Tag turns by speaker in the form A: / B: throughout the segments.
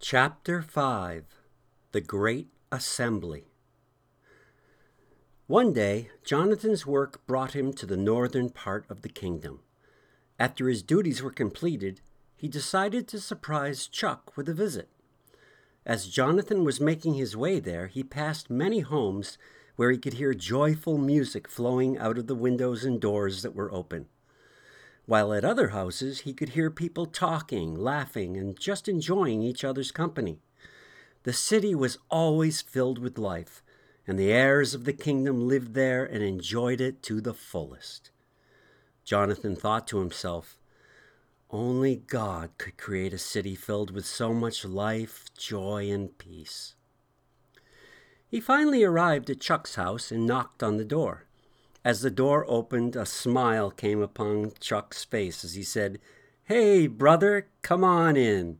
A: Chapter 5 The Great Assembly. One day, Jonathan's work brought him to the northern part of the kingdom. After his duties were completed, he decided to surprise Chuck with a visit. As Jonathan was making his way there, he passed many homes where he could hear joyful music flowing out of the windows and doors that were open. While at other houses, he could hear people talking, laughing, and just enjoying each other's company. The city was always filled with life, and the heirs of the kingdom lived there and enjoyed it to the fullest. Jonathan thought to himself, only God could create a city filled with so much life, joy, and peace. He finally arrived at Chuck's house and knocked on the door. As the door opened, a smile came upon Chuck's face as he said, "Hey, brother, come on in."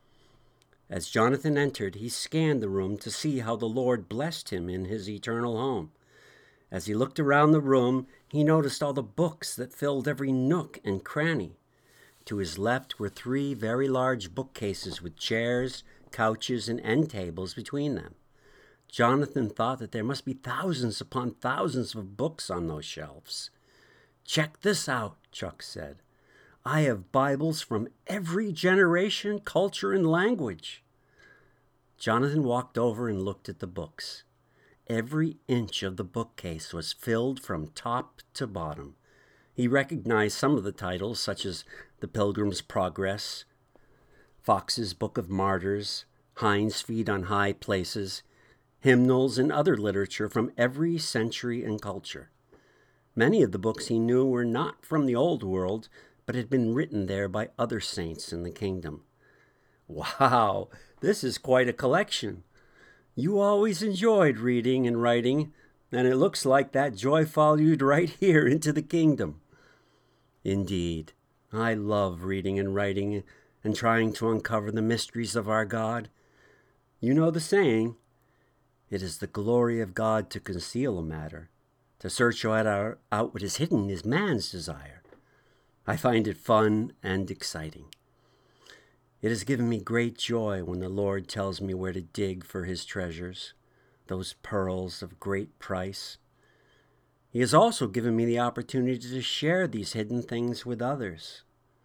A: As Jonathan entered, he scanned the room to see how the Lord blessed him in his eternal home. As he looked around the room, he noticed all the books that filled every nook and cranny. To his left were 3 very large bookcases with chairs, couches, and end tables between them. Jonathan thought that there must be thousands upon thousands of books on those shelves. "Check this out," Chuck said. "I have Bibles from every generation, culture, and language." Jonathan walked over and looked at the books. Every inch of the bookcase was filled from top to bottom. He recognized some of the titles, such as The Pilgrim's Progress, Fox's Book of Martyrs, Hind's Feet on High Places, hymnals, and other literature from every century and culture. Many of the books he knew were not from the old world, but had been written there by other saints in the kingdom. "Wow, this is quite a collection. You always enjoyed reading and writing, and it looks like that joy followed you right here into the kingdom." "Indeed, I love reading and writing and trying to uncover the mysteries of our God. You know the saying, it is the glory of God to conceal a matter. To search out what is hidden is man's desire. I find it fun and exciting. It has given me great joy when the Lord tells me where to dig for his treasures, those pearls of great price. He has also given me the opportunity to share these hidden things with others."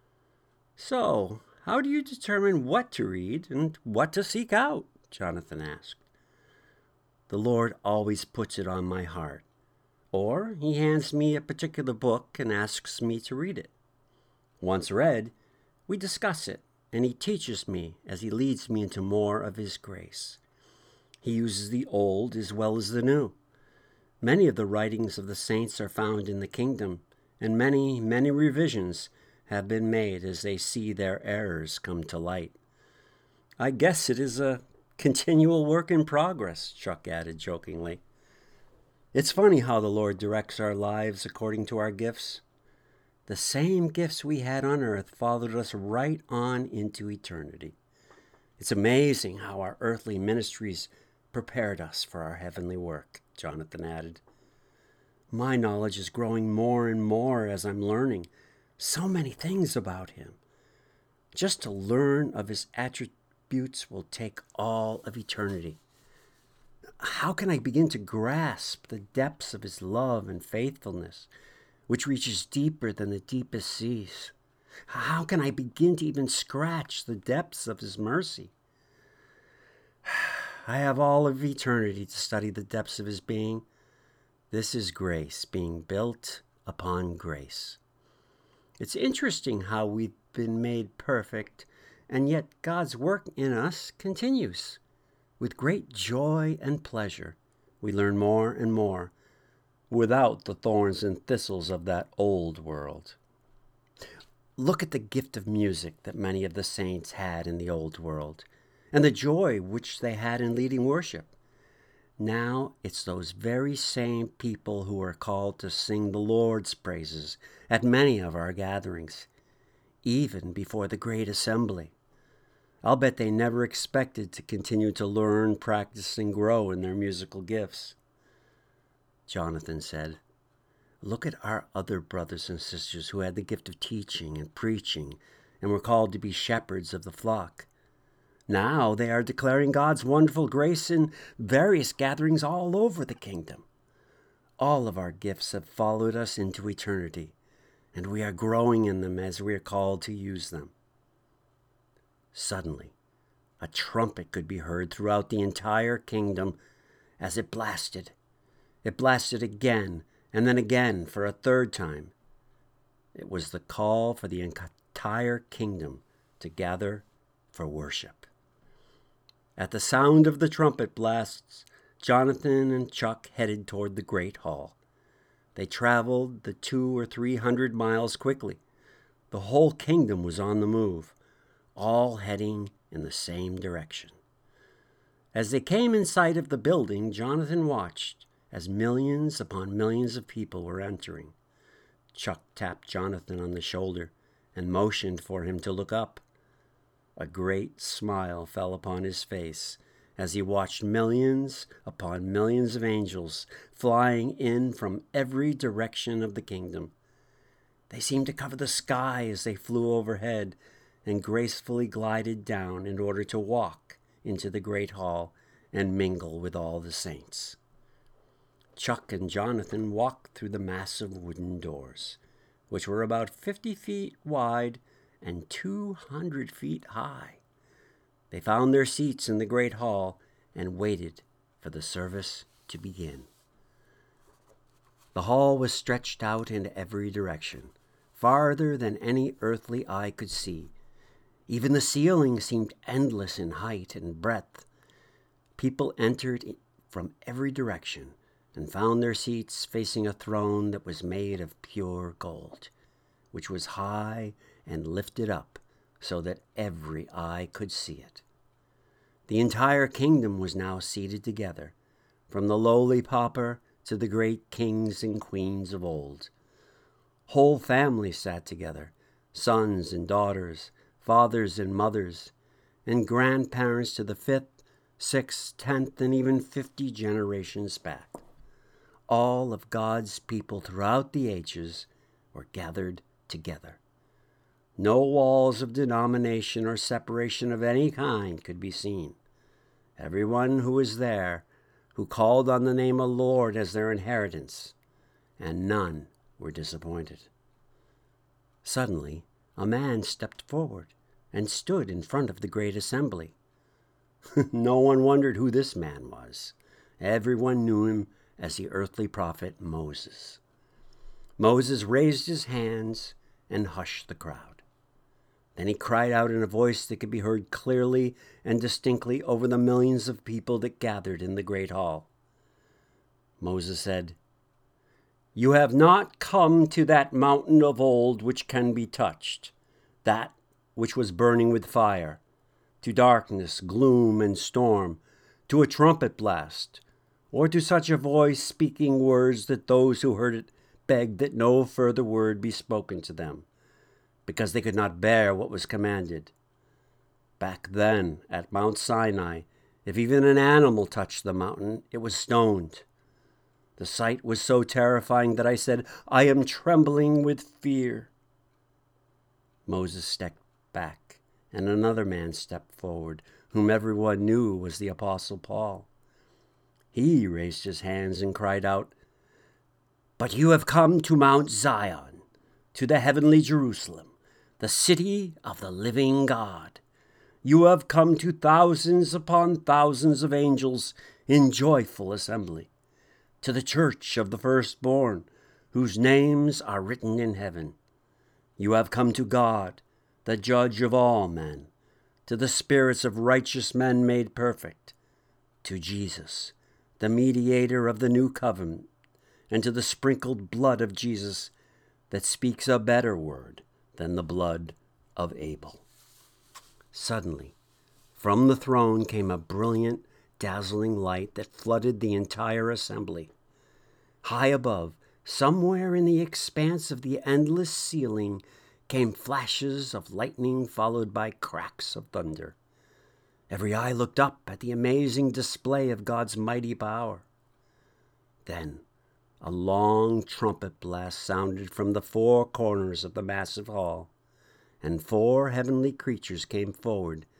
A: "So, how do you determine what to read and what to seek out?" Jonathan asked. "The Lord always puts it on my heart, or he hands me a particular book and asks me to read it. Once read, we discuss it, and he teaches me as he leads me into more of his grace. He uses the old as well as the new. Many of the writings of the saints are found in the kingdom, and many, many revisions have been made as they see their errors come to light. I guess it is a continual work in progress," Chuck added jokingly. "It's funny how the Lord directs our lives according to our gifts. The same gifts we had on earth followed us right on into eternity. It's amazing how our earthly ministries prepared us for our heavenly work," Jonathan added. "My knowledge is growing more and more as I'm learning so many things about him. Just to learn of his attributes will take all of eternity. How can I begin to grasp the depths of his love and faithfulness, which reaches deeper than the deepest seas? How can I begin to even scratch the depths of his mercy? I have all of eternity to study the depths of his being. This is grace being built upon grace. It's interesting how we've been made perfect, and yet God's work in us continues. With great joy and pleasure, we learn more and more without the thorns and thistles of that old world. Look at the gift of music that many of the saints had in the old world, and the joy which they had in leading worship. Now it's those very same people who are called to sing the Lord's praises at many of our gatherings, even before the great assembly. I'll bet they never expected to continue to learn, practice, and grow in their musical gifts." Jonathan said, "Look at our other brothers and sisters who had the gift of teaching and preaching and were called to be shepherds of the flock. Now they are declaring God's wonderful grace in various gatherings all over the kingdom. All of our gifts have followed us into eternity, and we are growing in them as we are called to use them. Suddenly, a trumpet could be heard throughout the entire kingdom as it blasted. It blasted again and then again for a third time. It was the call for the entire kingdom to gather for worship. At the sound of the trumpet blasts, Jonathan and Chuck headed toward the great hall. They traveled the 200 or 300 miles quickly. The whole kingdom was on the move, all heading in the same direction. As they came in sight of the building, Jonathan watched as millions upon millions of people were entering. Chuck tapped Jonathan on the shoulder and motioned for him to look up. A great smile fell upon his face as he watched millions upon millions of angels flying in from every direction of the kingdom. They seemed to cover the sky as they flew overhead and gracefully glided down in order to walk into the great hall and mingle with all the saints. Chuck and Jonathan walked through the massive wooden doors, which were about 50 feet wide and 200 feet high. They found their seats in the great hall and waited for the service to begin. The hall was stretched out in every direction, farther than any earthly eye could see. Even the ceiling seemed endless in height and breadth. People entered from every direction and found their seats facing a throne that was made of pure gold, which was high and lifted up so that every eye could see it. The entire kingdom was now seated together, from the lowly pauper to the great kings and queens of old. Whole families sat together, sons and daughters, fathers and mothers, and grandparents to the 5th, 6th, 10th, and even 50 generations back. All of God's people throughout the ages were gathered together. No walls of denomination or separation of any kind could be seen. Everyone who was there, who called on the name of the Lord as their inheritance, and none were disappointed. Suddenly, a man stepped forward and stood in front of the great assembly. No one wondered who this man was. Everyone knew him as the earthly prophet Moses. Moses raised his hands and hushed the crowd. Then he cried out in a voice that could be heard clearly and distinctly over the millions of people that gathered in the great hall. Moses said, "You have not come to that mountain of old which can be touched, that which was burning with fire, to darkness, gloom, and storm, to a trumpet blast, or to such a voice speaking words that those who heard it begged that no further word be spoken to them, because they could not bear what was commanded. Back then, at Mount Sinai, if even an animal touched the mountain, it was stoned. The sight was so terrifying that I said, 'I am trembling with fear.'" Moses stepped back, and another man stepped forward, whom everyone knew was the Apostle Paul. He raised his hands and cried out, "But you have come to Mount Zion, to the heavenly Jerusalem, the city of the living God. You have come to thousands upon thousands of angels in joyful assembly, to the church of the firstborn, whose names are written in heaven. You have come to God, the judge of all men, to the spirits of righteous men made perfect, to Jesus, the mediator of the new covenant, and to the sprinkled blood of Jesus that speaks a better word than the blood of Abel." Suddenly, from the throne came a brilliant, dazzling light that flooded the entire assembly. High above, somewhere in the expanse of the endless ceiling, came flashes of lightning followed by cracks of thunder. Every eye looked up at the amazing display of God's mighty power. Then a long trumpet blast sounded from the four corners of the massive hall, and 4 heavenly creatures came forward